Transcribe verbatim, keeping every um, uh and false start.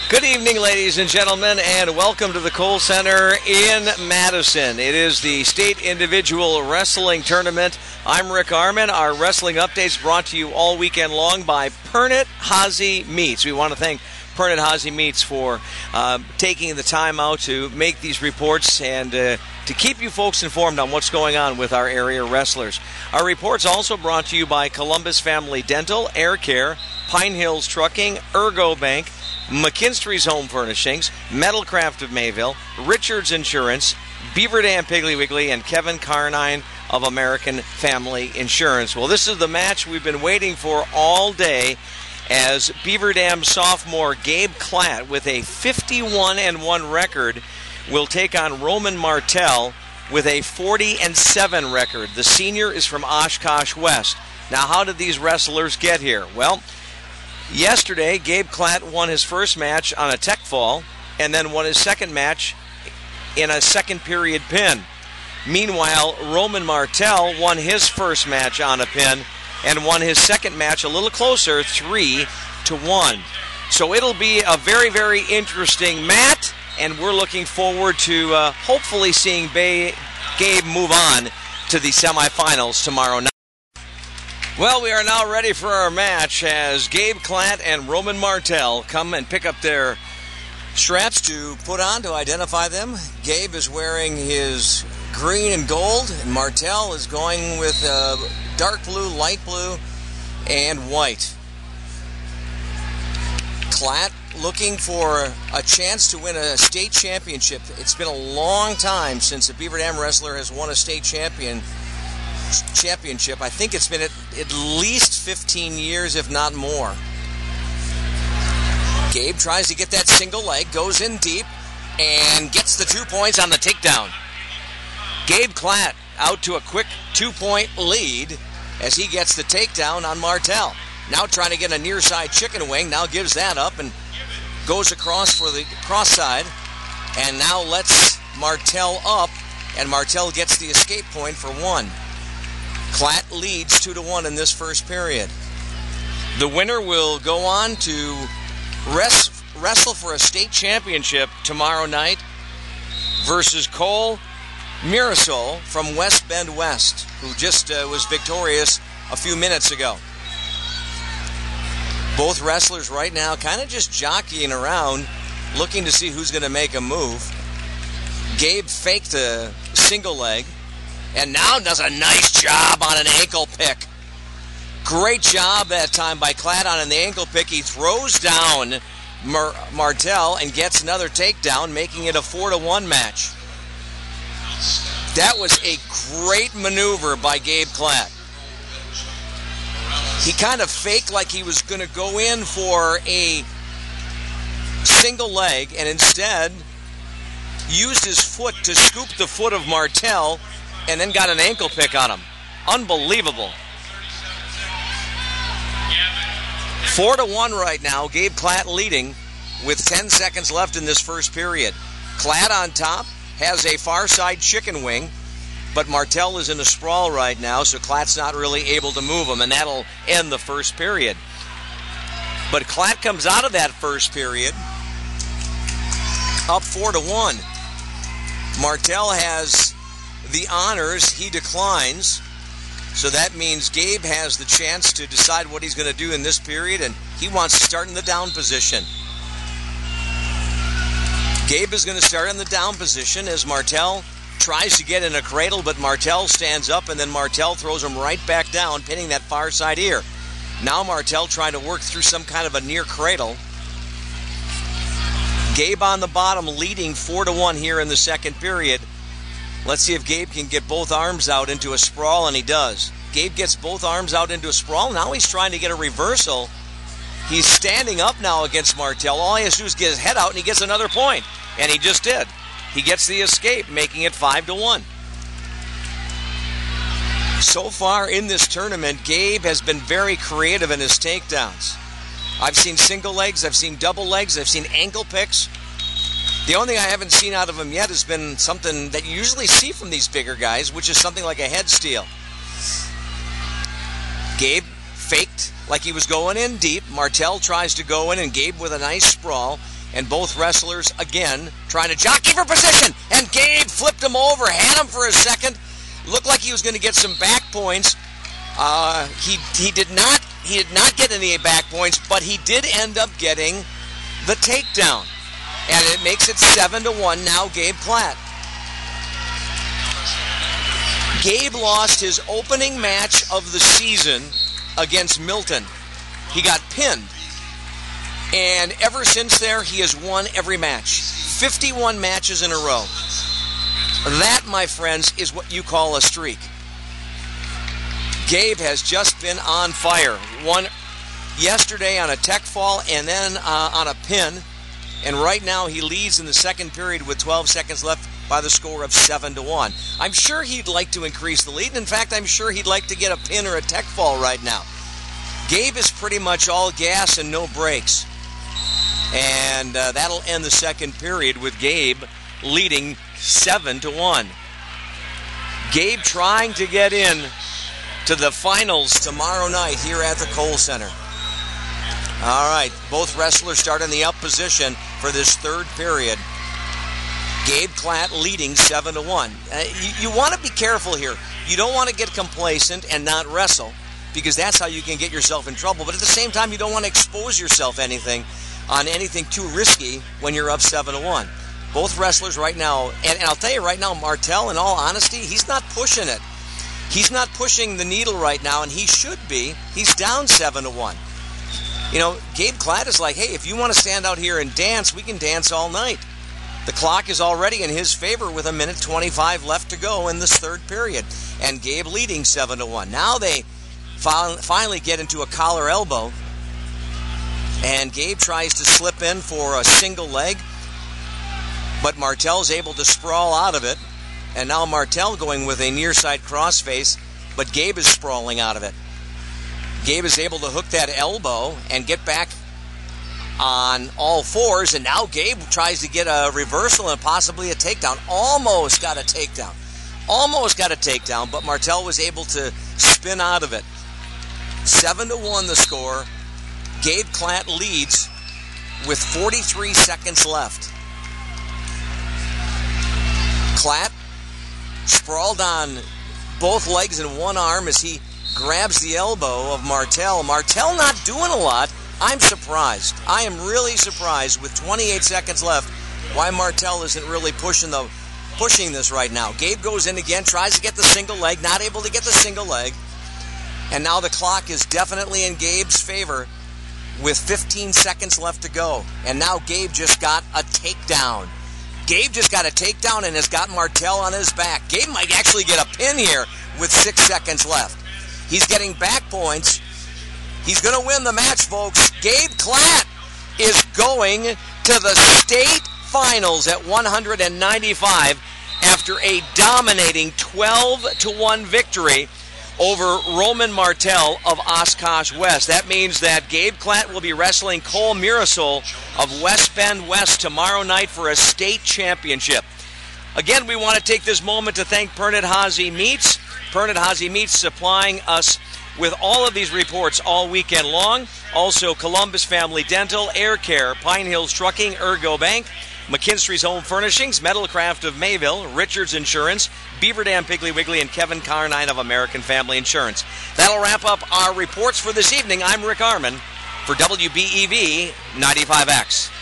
Good evening, ladies and gentlemen, and welcome to the Kohl Center in Madison. It is the State Individual Wrestling Tournament. I'm Rick Arman. Our wrestling updates brought to you all weekend long by Pernod Hazy Meats. We want to thank Pernod Hazy Meats for uh, taking the time out to make these reports and uh, to keep you folks informed on what's going on with our area wrestlers. Our reports also brought to you by Columbus Family Dental, Air Care, Pine Hills Trucking, Ergo Bank, McKinstry's Home Furnishings, Metalcraft of Mayville, Richards Insurance, Beaver Dam Piggly Wiggly, and Kevin Carnine of American Family Insurance. Well, this is the match we've been waiting for all day, as Beaver Dam sophomore Gabe Klatt, with a fifty-one and one record, will take on Roman Martell with a forty and seven record. The senior is from Oshkosh West. Now, how did these wrestlers get here? Well, yesterday, Gabe Klatt won his first match on a tech fall and then won his second match in a second period pin. Meanwhile, Roman Martell won his first match on a pin and won his second match a little closer, three to one. So it'll be a very, very interesting match, and we're looking forward to uh, hopefully seeing Bay- Gabe move on to the semifinals tomorrow night. Well, we are now ready for our match as Gabe Klatt and Roman Martell come and pick up their straps to put on to identify them. Gabe is wearing his green and gold, and Martell is going with uh, dark blue, light blue, and white. Klatt looking for a chance to win a state championship. It's been a long time since a Beaver Dam wrestler has won a state champion championship. I think it's been at, at least fifteen years, if not more. Gabe tries to get that single leg, goes in deep, and gets the two points on the takedown. Gabe Klatt out to a quick two-point lead as he gets the takedown on Martell. Now trying to get a near side chicken wing, now gives that up and goes across for the cross side, and now lets Martell up, and Martell gets the escape point for one. Klatt leads two to one in this first period. The winner will go on to rest, wrestle for a state championship tomorrow night versus Cole Mirasol from West Bend West, who just uh, was victorious a few minutes ago. Both wrestlers right now kind of just jockeying around, looking to see who's going to make a move. Gabe faked a single leg, and now does a nice job on an ankle pick. Great job that time by Klatt on an ankle pick. He throws down Mar- Martell and gets another takedown, making it a four to one match. That was a great maneuver by Gabe Klatt. He kind of faked like he was going to go in for a single leg, and instead used his foot to scoop the foot of Martell, and then got an ankle pick on him. Unbelievable. Four to one right now. Gabe Klatt leading with ten seconds left in this first period. Klatt on top has a far side chicken wing, but Martell is in a sprawl right now, so Klatt's not really able to move him, and that'll end the first period. But Klatt comes out of that first period up four to one. Martell has the honors, he declines, so that means Gabe has the chance to decide what he's going to do in this period, and he wants to start in the down position. Gabe is going to start in the down position as Martell tries to get in a cradle, but Martell stands up, and then Martell throws him right back down, pinning that far side ear. Now Martell trying to work through some kind of a near cradle. Gabe on the bottom, leading four to one here in the second period. Let's see if Gabe can get both arms out into a sprawl, and he does. Gabe gets both arms out into a sprawl. Now he's trying to get a reversal. He's standing up now against Martell. All he has to do is get his head out, and he gets another point. And he just did. He gets the escape, making it five to one. So far in this tournament, Gabe has been very creative in his takedowns. I've seen single legs, I've seen double legs, I've seen ankle picks. The only thing I haven't seen out of him yet has been something that you usually see from these bigger guys, which is something like a head steal. Gabe faked like he was going in deep. Martell tries to go in, and Gabe with a nice sprawl And both wrestlers, again, trying to jockey for position. And Gabe flipped him over, had him for a second. Looked like he was going to get some back points. Uh, he he did not he did not get any back points, but he did end up getting the takedown. And it makes it seven to one now, Gabe Klatt. Gabe lost his opening match of the season against Milton. He got pinned. And ever since there, he has won every match. fifty-one matches in a row. That, my friends, is what you call a streak. Gabe has just been on fire. Won yesterday on a tech fall and then uh, on a pin. And right now he leads in the second period with twelve seconds left by the score of seven to one. I'm sure he'd like to increase the lead. In fact, I'm sure he'd like to get a pin or a tech fall right now. Gabe is pretty much all gas and no brakes. And uh, that'll end the second period with Gabe leading seven to one. Gabe trying to get in to the finals tomorrow night here at the Kohl Center. All right, both wrestlers start in the up position for this third period. Gabe Klatt leading seven to one. Uh, you you want to be careful here. You don't want to get complacent and not wrestle, because that's how you can get yourself in trouble. But at the same time, you don't want to expose yourself anything on anything too risky when you're up seven to one. Both wrestlers right now, and, and I'll tell you right now, Martel, in all honesty, he's not pushing it. He's not pushing the needle right now, and he should be. He's down seven to one. You know, Gabe Klatt is like, hey, if you want to stand out here and dance, we can dance all night. The clock is already in his favor with a minute twenty-five left to go in this third period, and Gabe leading seven to one. Now they finally get into a collar elbow, and Gabe tries to slip in for a single leg, but Martel's able to sprawl out of it, and now Martel going with a near side crossface, but Gabe is sprawling out of it. Gabe is able to hook that elbow and get back on all fours, and now Gabe tries to get a reversal and possibly a takedown. Almost got a takedown. Almost got a takedown, but Martel was able to spin out of it. seven to one the score. Gabe Klatt leads with forty-three seconds left. Klatt sprawled on both legs and one arm as he grabs the elbow of Martel. Martel not doing a lot. I'm surprised. I am really surprised with twenty-eight seconds left why Martel isn't really pushing the pushing this right now. Gabe goes in again, tries to get the single leg, not able to get the single leg. And now the clock is definitely in Gabe's favor with fifteen seconds left to go. And now Gabe just got a takedown. Gabe just got a takedown and has got Martel on his back. Gabe might actually get a pin here with six seconds left. He's getting back points. He's going to win the match, folks. Gabe Klatt is going to the state finals at one ninety-five after a dominating twelve to one victory over Roman Martel of Oshkosh West. That means that Gabe Klatt will be wrestling Cole Mirasol of West Bend West tomorrow night for a state championship. Again, we want to take this moment to thank Pernod Hazy Meats. Pernod Hazy Meats supplying us with all of these reports all weekend long. Also, Columbus Family Dental, Air Care, Pine Hills Trucking, Ergo Bank, McKinstry's Home Furnishings, Metalcraft of Mayville, Richards Insurance, Beaver Dam Piggly Wiggly, and Kevin Carnine of American Family Insurance. That'll wrap up our reports for this evening. I'm Rick Arman for W B E V ninety-five X.